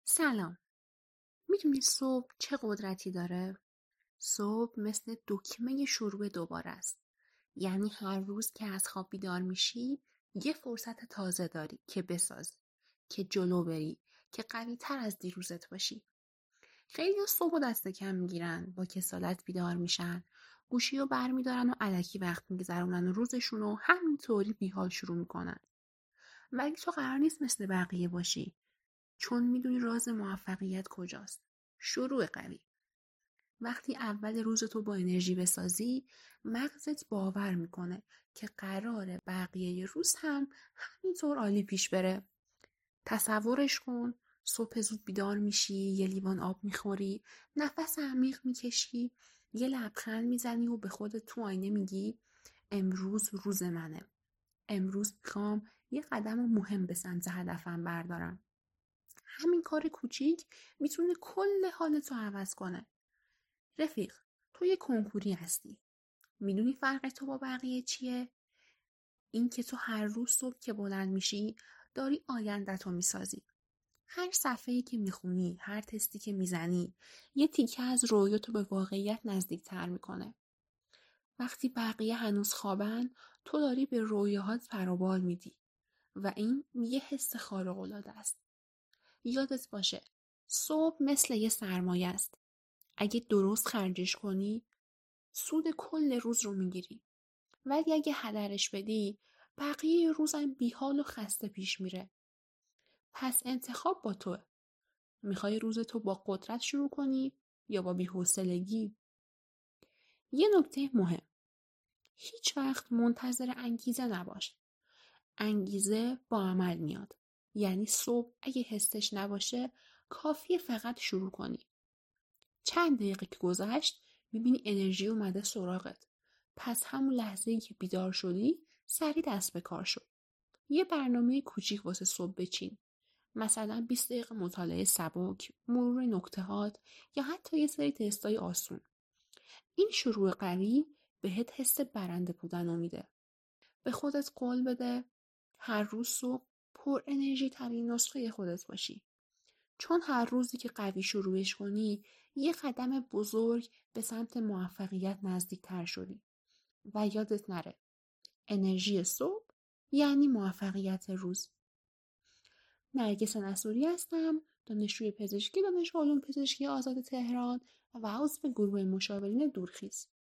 سلام. میدونی صبح چه قدرتی داره؟ صبح مثل دکمه شروع دوباره است. یعنی هر روز که از خواب بیدار میشی یه فرصت تازه داری که بسازی، که جلو بری، که قوی تر از دیروزت باشی. خیلی صبح و دست کم میگیرن، با کسالت بیدار میشن، گوشی رو برمیدارن و الکی وقت میگذرونن و روزشون رو همینطوری بیحال شروع میکنن. ولی تو قرار نیست مثل بقیه باشی. چون میدونی راز موفقیت کجاست. شروع قوی. وقتی اول روز تو با انرژی بسازی، مغزت باور میکنه که قراره بقیه روز هم همینطور عالی پیش بره. تصورش کن، صبح زود بیدار میشی، یه لیوان آب میخوری، نفس عمیق میکشی، یه لبخند میزنی و به خودت تو آینه میگی امروز روز منه. امروز میخوام یه قدم مهم به سمت هدفم بردارم. همین کار کوچیک میتونه کل حالتو عوض کنه. رفیق، تو یه کنکوری هستی. میدونی فرق تو با بقیه چیه؟ این که تو هر روز صبح که بلند میشی داری آینده‌تو میسازی. هر صفحه‌ای که میخونی، هر تستی که میزنی، یه تیکه از رویاتو به واقعیت نزدیکتر میکنه. وقتی بقیه هنوز خوابن، تو داری به رویاهات پروبال میدی و این یه حس خارق‌العاده است. یادت باشه، صبح مثل یه سرمایه است. اگه درست خرجش کنی، سود کل روز رو میگیری. ولی اگه هدرش بدی، بقیه روزم بیحال و خسته پیش میره. پس انتخاب با توه. میخوای روزتو با قدرت شروع کنی یا با بی‌حوصلگی؟ یه نکته مهم. هیچ وقت منتظر انگیزه نباش. انگیزه با عمل میاد. یعنی صبح اگه حسش نباشه، کافیه فقط شروع کنی. چند دقیقه که گذشت میبینی انرژی اومده سراغت. پس همون لحظه‌ای که بیدار شدی سریع دست به کار شد. یه برنامه کوچیک واسه صبح بچین. مثلا 20 دقیقه مطالعه سبک، مرور نکته‌هات یا حتی یه سری تستای آسون. این شروع قوی بهت حس برنده بودن رو میده. به خودت قول بده هر روز صبح پر انرژی ترین نسخه خودت باشی. چون هر روزی که قوی شروعش کنی، یه قدم بزرگ به سمت موفقیت نزدیک تر شدی. و یادت نره، انرژی صبح یعنی موفقیت روز. نرگس نصوری هستم، دانشجوی پزشکی دانشگاه علوم پزشکی آزاد تهران و عضو گروه مشاورین دورخیز.